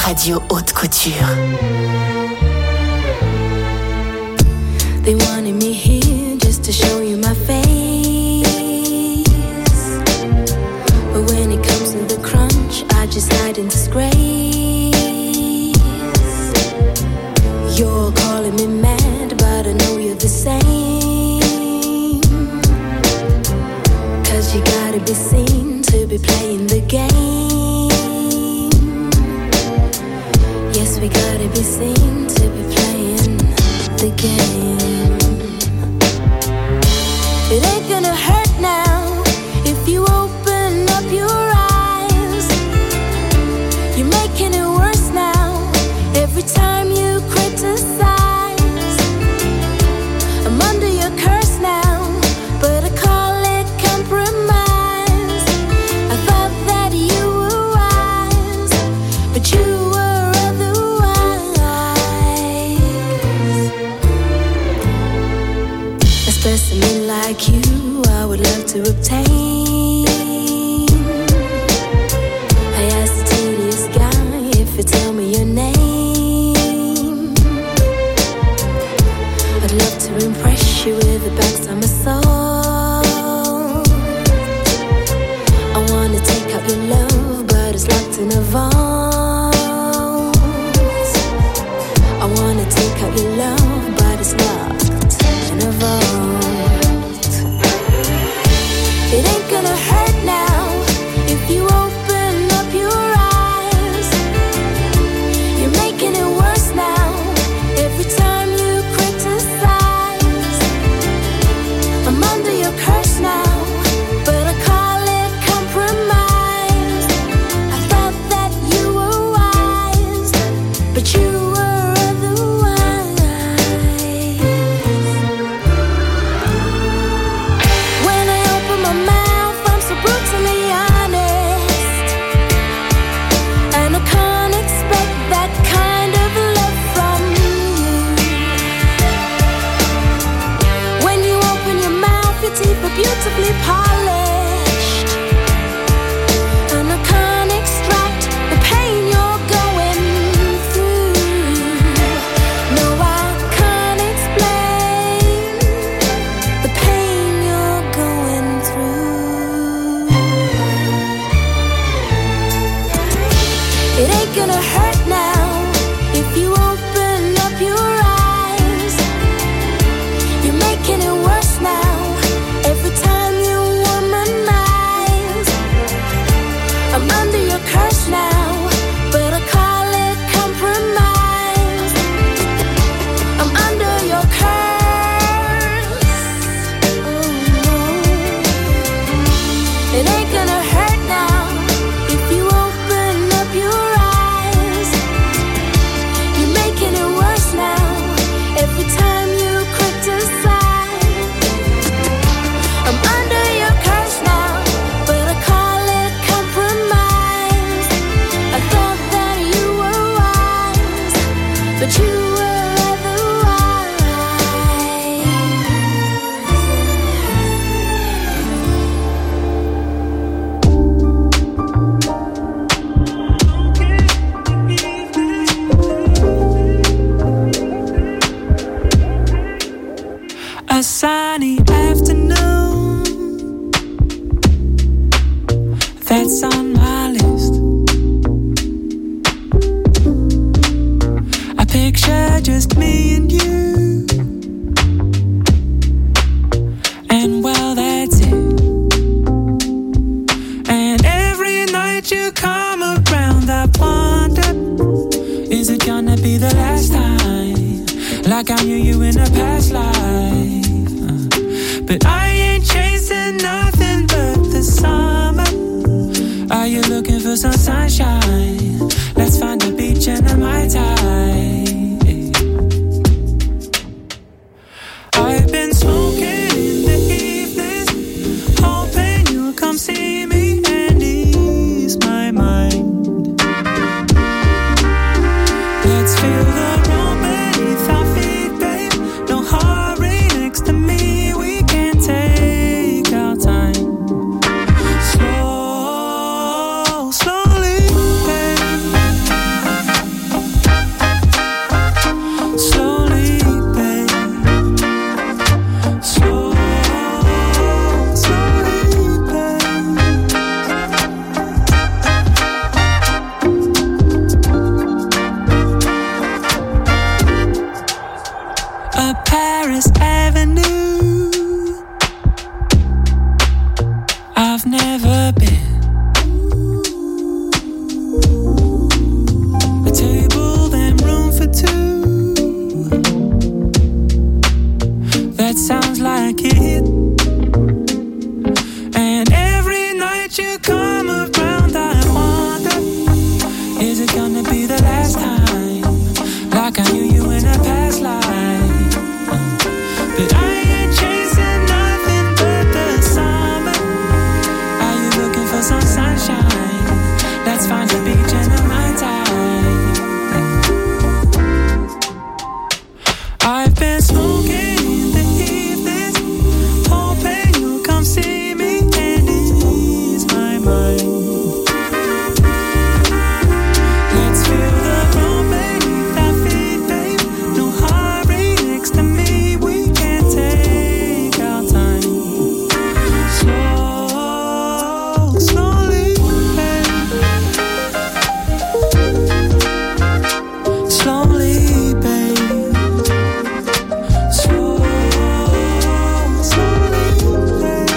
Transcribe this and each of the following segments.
Radio Haute Couture. They wanted me here just to show you my face, but when it comes to the crunch, I just hide in disgrace. You're calling me mad, but I know you're the same, 'cause you gotta be seen to be playing the game. Yes, we gotta be seen to be playing the game. It ain't gonna hurt now if you open up your eyes. You're making it worse now every time you criticize. I'm under your curse now, but I call it compromise. I thought that you were wise, but you were otherwise. A specimen like you I would love to obtain. I asked the tedious guy if you tell me your name. I'd love to impress you with the backs of my soul. I wanna take out your love, but it's locked in a vault. I wanna take out your love, but it's locked in a vault. It ain't gonna hurt now if you open up your eyes. You're making it worse now every time you criticize. I'm under your curse now, but I call it compromise. I thought that you were wise, but you were otherwise. When I open my mouth, I'm so brutally honest, and I can't expect that kind of love from you. When you open your mouth, your teeth are beautifully polished, and I can't extract the pain you're going through. No, I can't explain the pain you're going through. It ain't gonna hurt now if you open up your eyes. You're making it worse now every time you womanize. I'm under your curse now, but I call it compromise. I'm under your curse. Oh no. It ain't gonna hurt now if you open up your eyes. You're making it worse now every time you criticize. I'm under your curse now, but I call it compromise. I thought that you were wise, but you were otherwise. A sunny afternoon, that's on my list. A picture just me and you, and well, that's it. And every night you come around, I wonder, is it gonna be the last time? Like I knew you in a past life. But I ain't chasing nothing but the summer. Are you looking for some sunshine? Let's find a beach and a Mai Tai. I've been smoking in the evenings, hoping you'll come see me and ease my mind. Let's feel the room beneath our feet, babe. No hurry next to me, we can take our time. Slowly, babe. a Paris Avenue. I've never been. A table, then room for two. That sounds like it. And every night you come around, I wonder, is it gonna be the last time? Like I knew you in a past life. But I ain't chasing nothing but the summer. Are you looking for some sunshine? Let's find a beach and a Mai Tai. I've been smoking in the evenings, hoping you'll come see me and ease my mind. Let's feel the room beneath our feet, babe. No hurry next to me, we can take our time. Slow, slowly, babe. Slowly, babe. Slow, slowly, babe.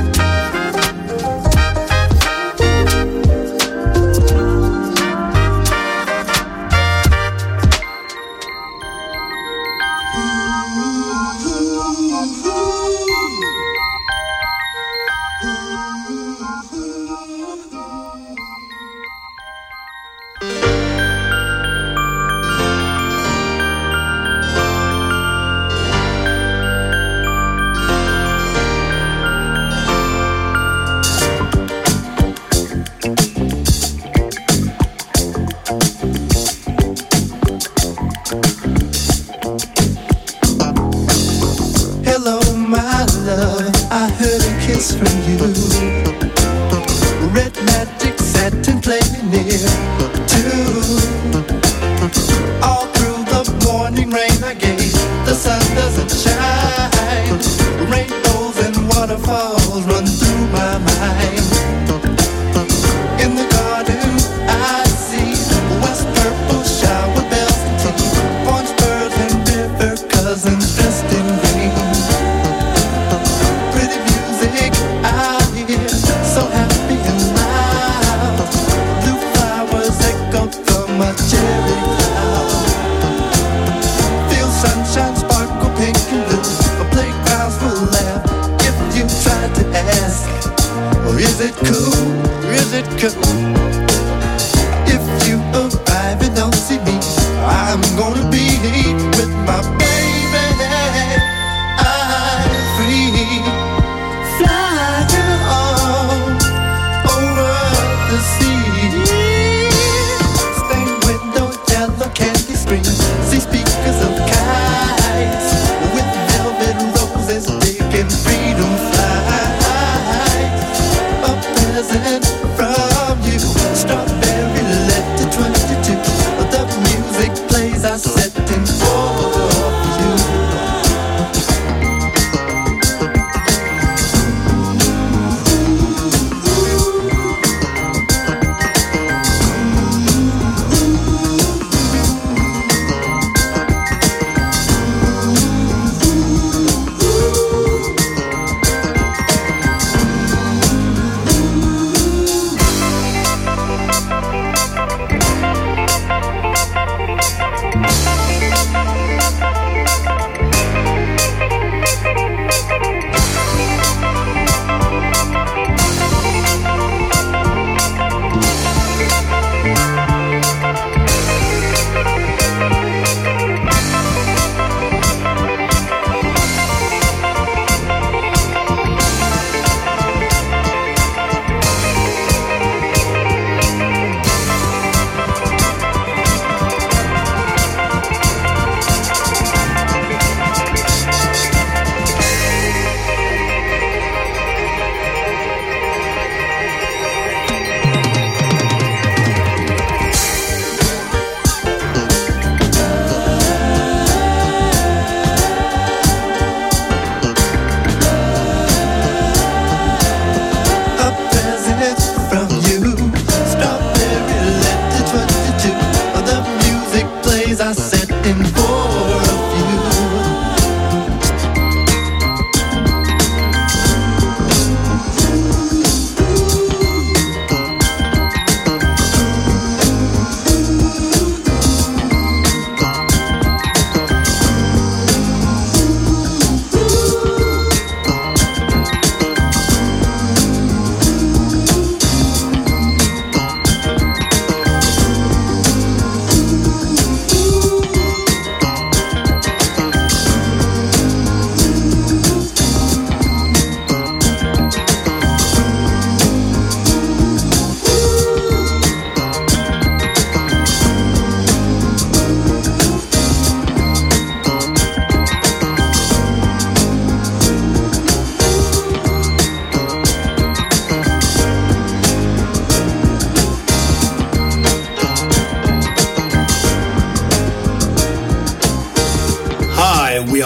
Hello, my love. I heard a kiss from you. Red magic satin playing near too. All through the morning rain I gave. The sun doesn't shine. Rainbows and waterfalls run through my mind. In the garden I see west purple shower bells and tea. Orange birds and river cousins dressed in green. Pretty music I hear, so happy and loud. Blue flowers echo from a cherry cloud. Feel sunshine sparkle pink and blue. Playgrounds will laugh if you try to ask, or is it cool? Is it cool? If you arrive and don't see me, I'm gonna be with my baby. I'm free, flying on over the sea. Stained window, yellow candy screen. See speakers of kites with velvet roses, taking freedom flights. A present from you.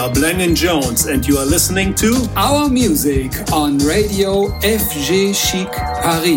are Blank & Jones and you are listening to Our Music on Radio FG Chic Paris.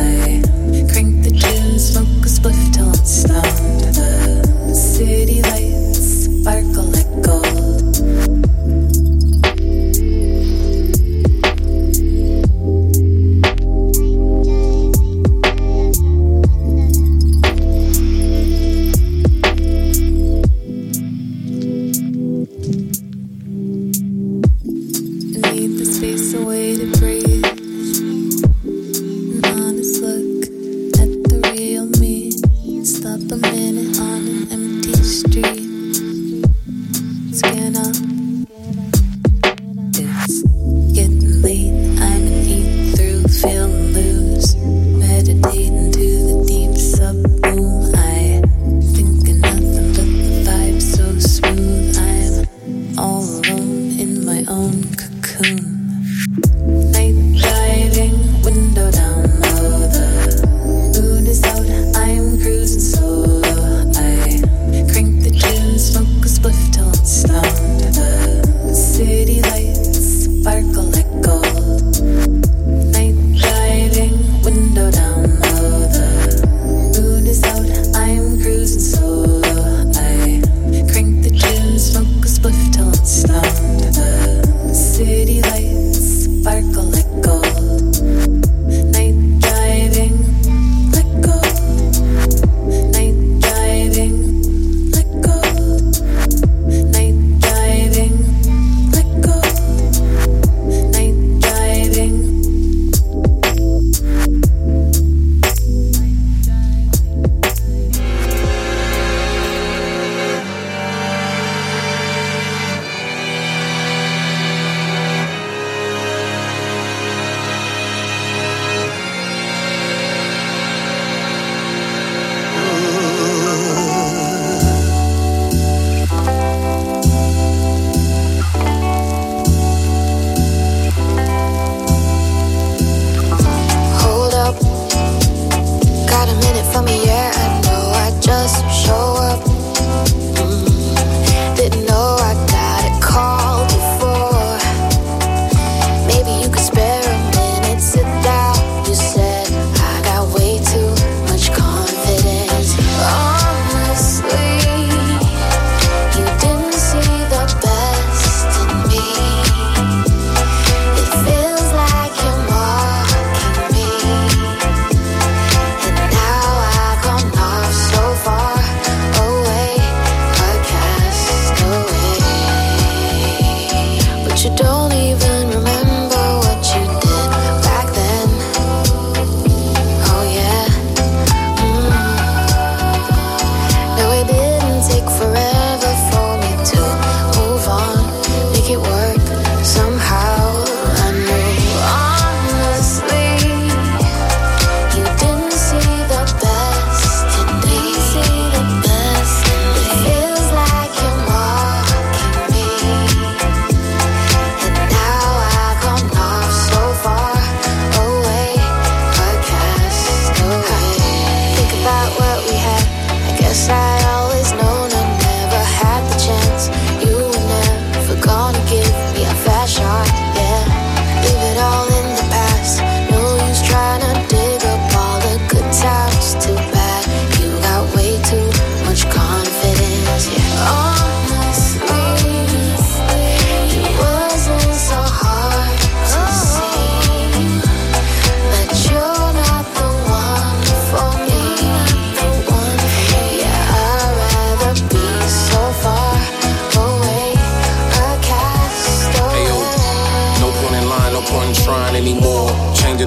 City lights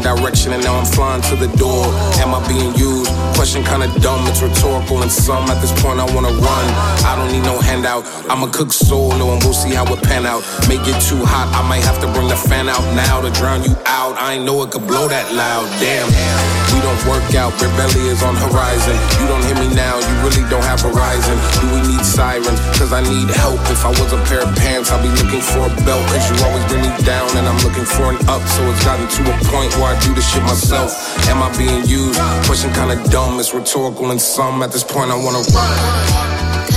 direction and now I'm flying to the door. Am I being used? Question kinda dumb, it's rhetorical and some. At this point I wanna run, I don't need no handout. I'ma cook solo and we'll see how it pan out. May get too hot, I might have to bring the fan out now to drown you out. I ain't know it could blow that loud, damn. We don't work out, rebellion is on horizon. You don't hear me now, you really don't have horizon. Do we need sirens? Cause I need help. If I was a pair of pants, I'd be looking for a belt. Cause you always bring me down and I'm looking for an up. So it's gotten to a point where I do this shit myself. Am I being used? Question kinda dumb, it's rhetorical and some. At this point I wanna run.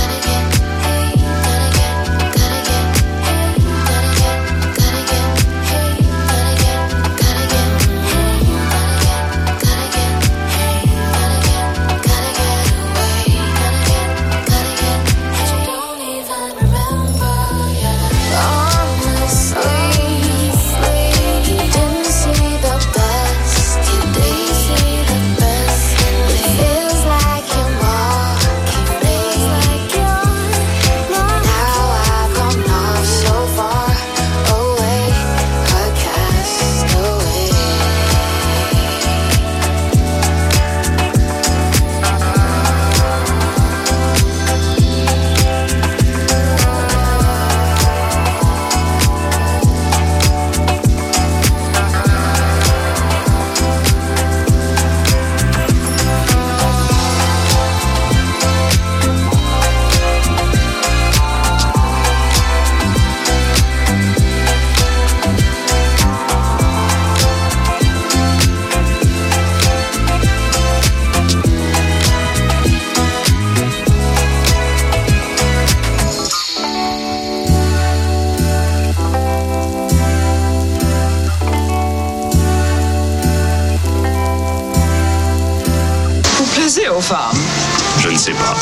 Je ne sais pas.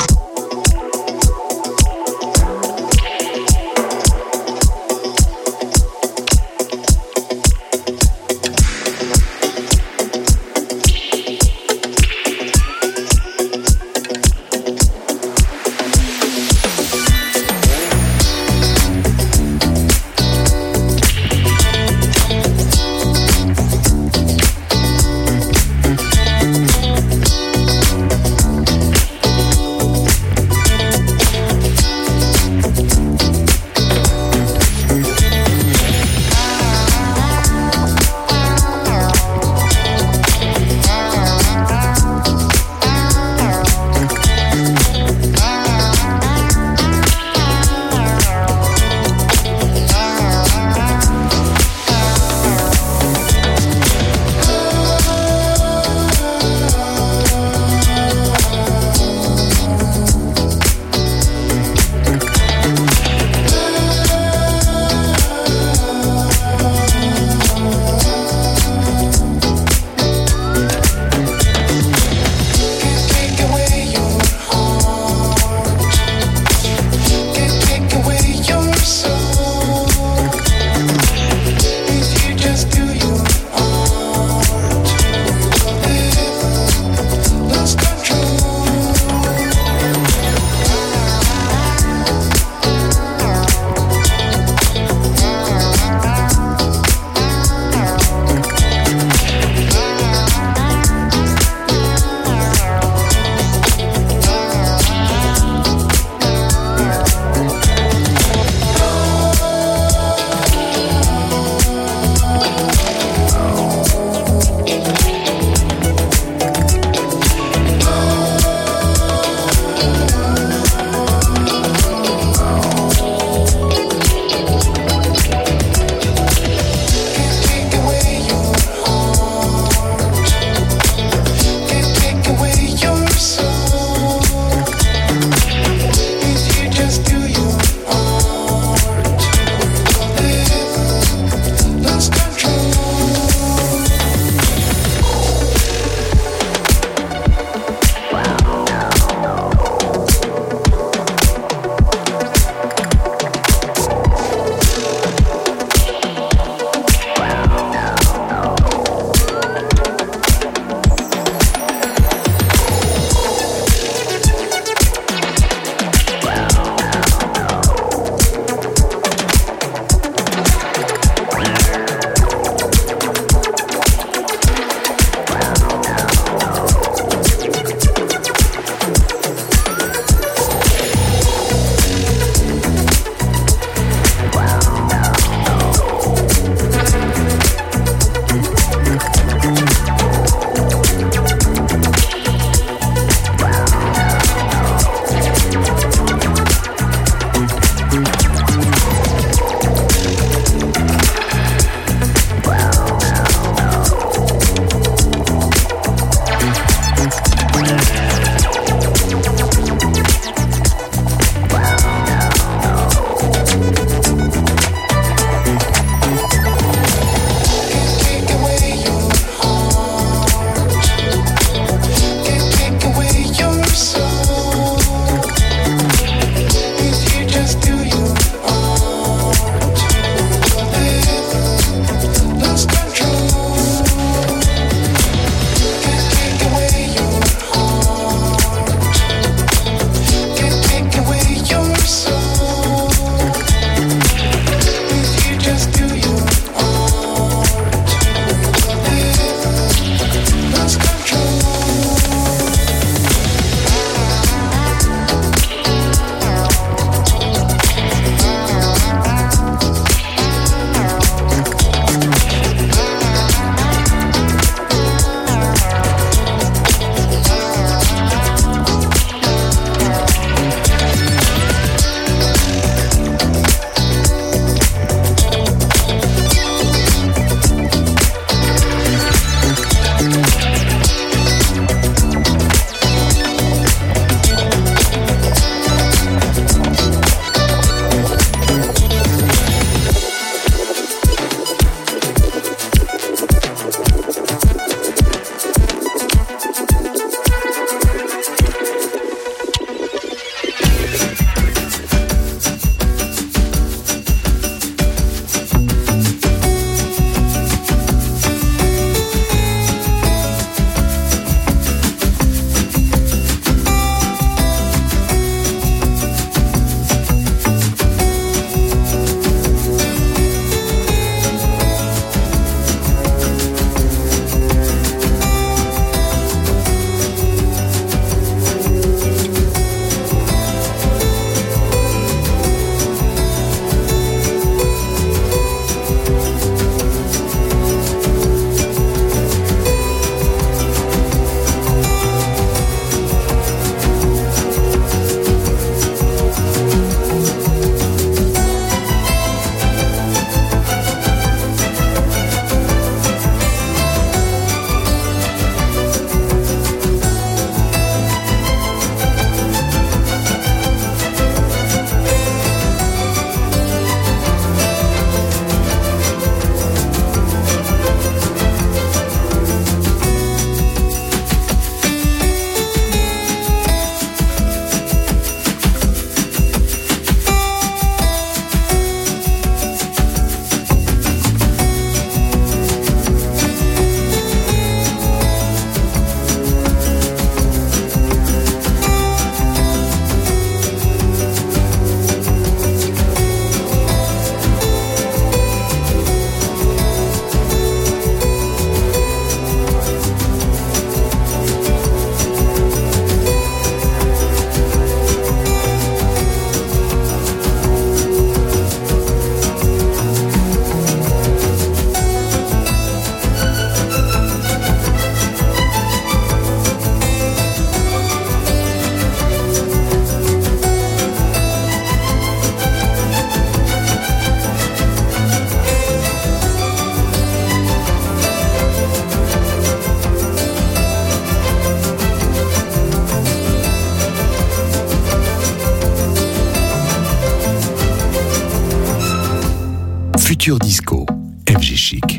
Culture Disco, FG Chic.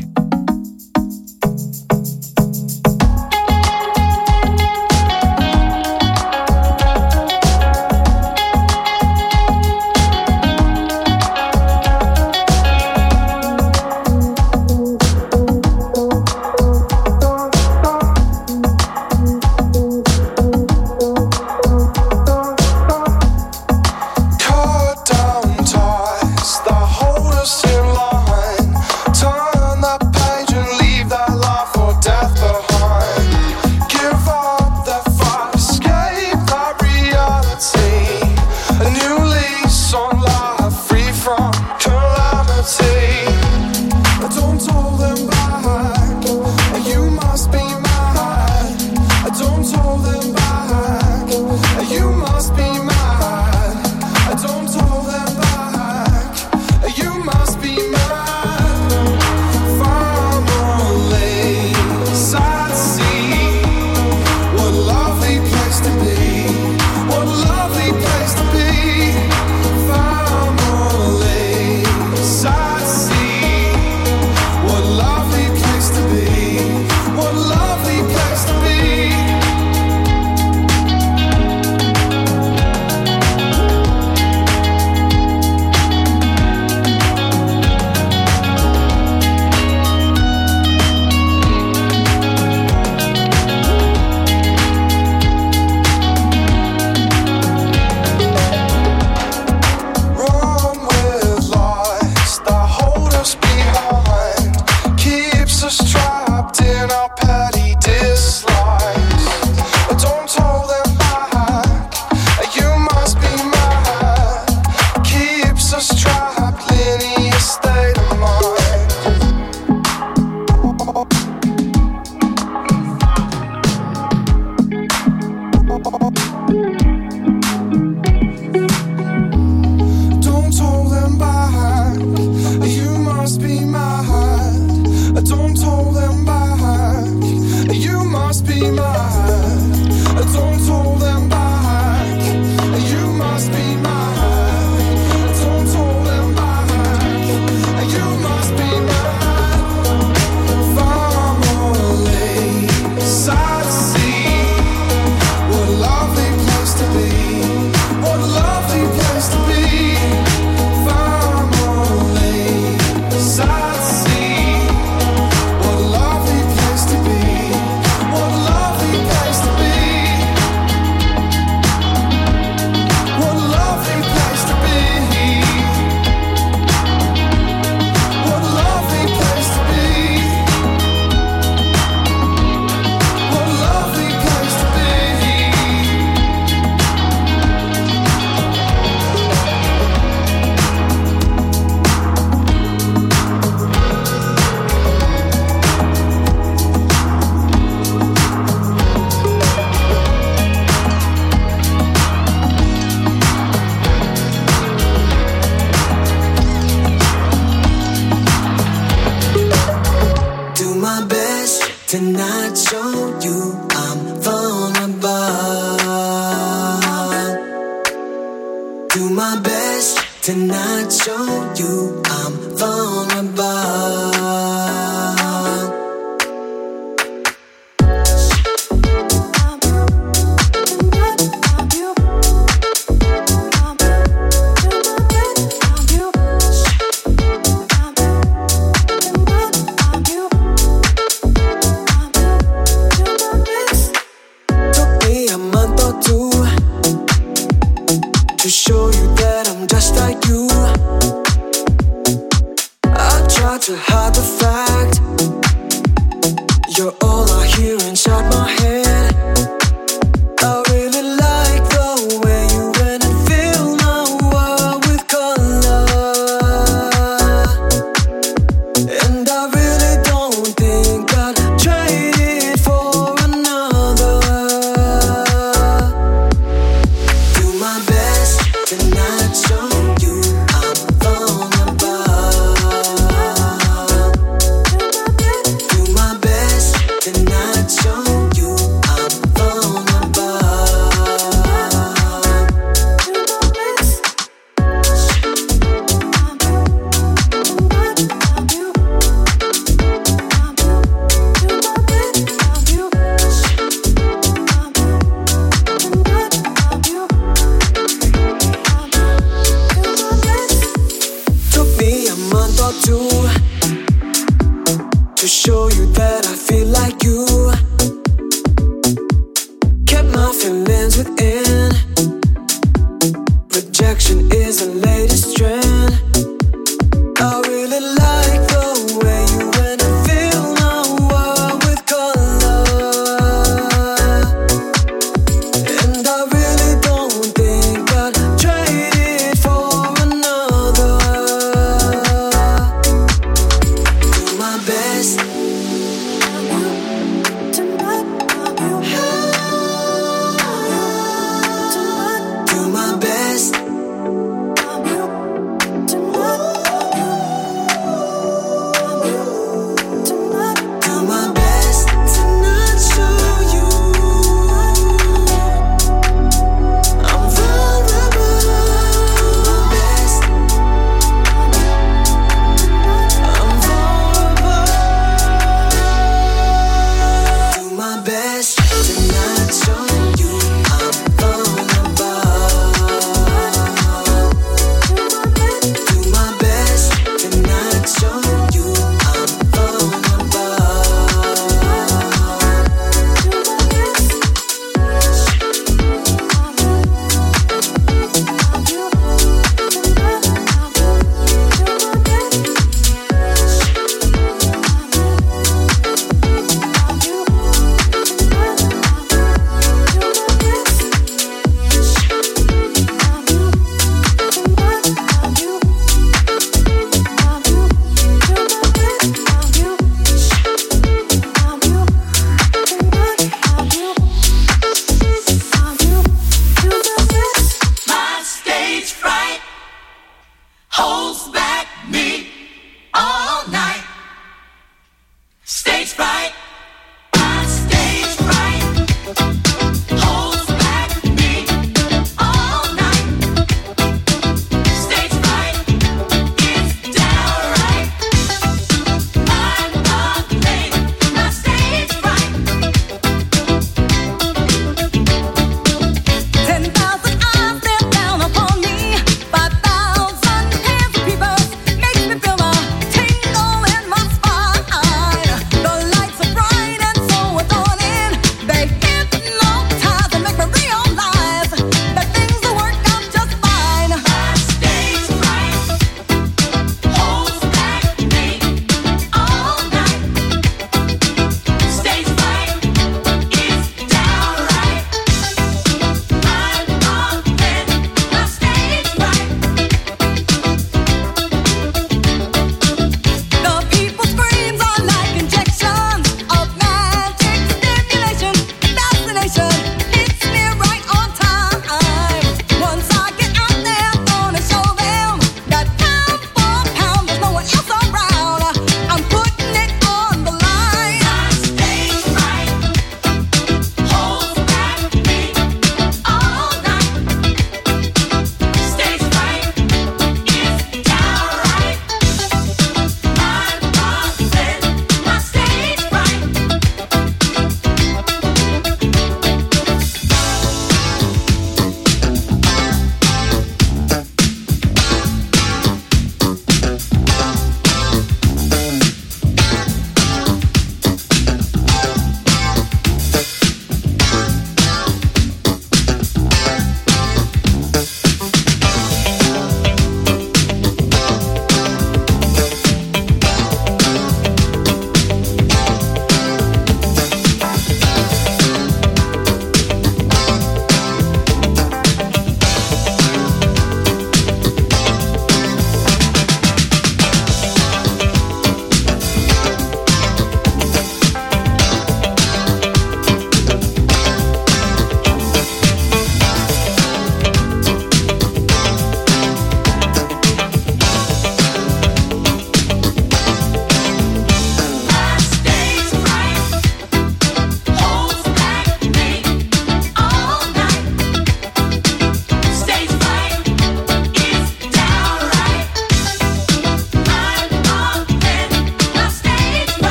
Tonight, show you I'm vulnerable.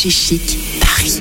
FG Chic Paris.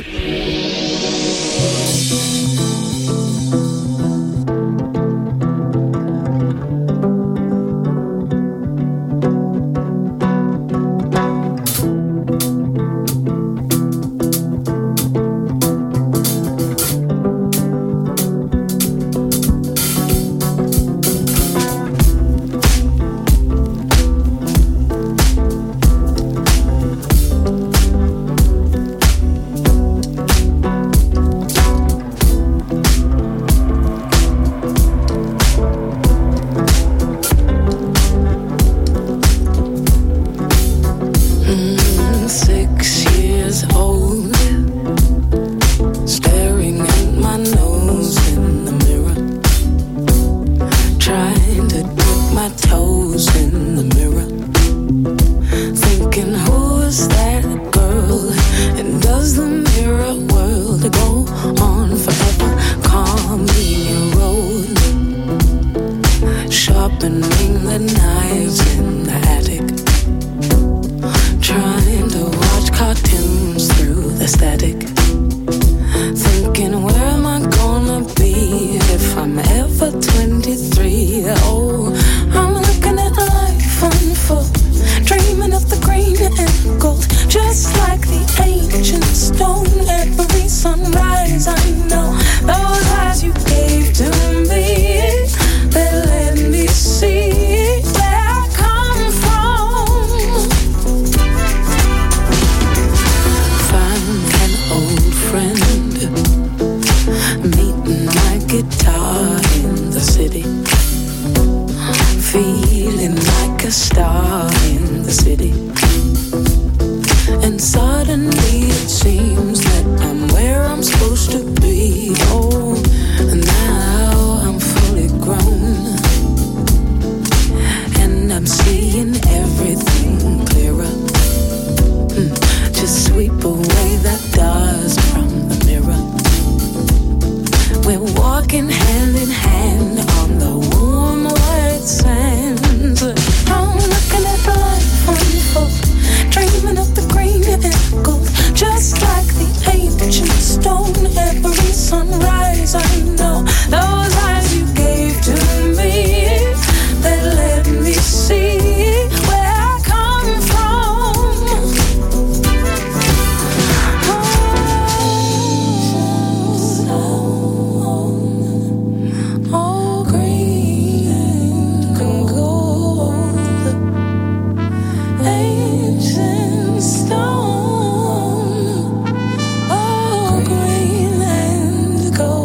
Go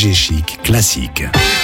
FG Chic Classique.